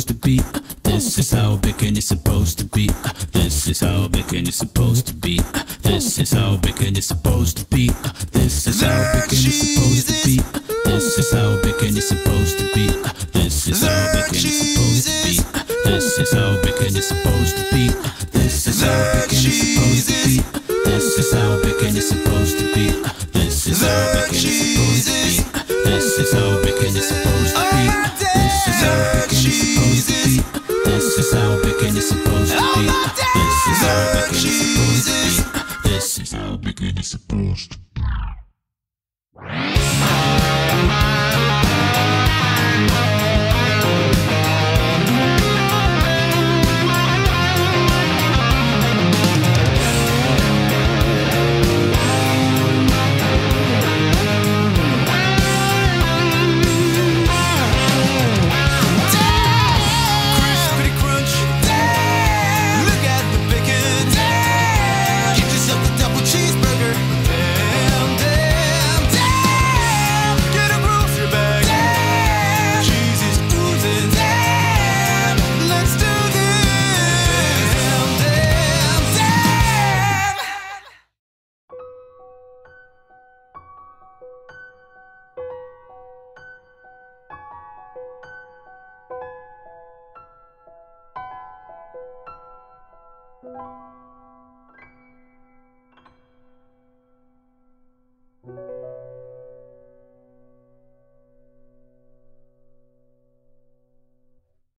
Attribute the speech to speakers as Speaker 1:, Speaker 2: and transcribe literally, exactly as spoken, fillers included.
Speaker 1: supposed to be. This is how big and it's supposed to be. This is how big and it's supposed to be. This is how big and it's supposed to be. This is how big and it's supposed to be. This is how big and it's supposed to be. This is how big and it's supposed to be. This is how big and it's supposed to be. This is how big and it's supposed to be. This is how big and it's supposed to be. This is how big and it's supposed to be. This is how big and it's supposed to be. This is how big and it's supposed to be. This is how big and it's supposed to be.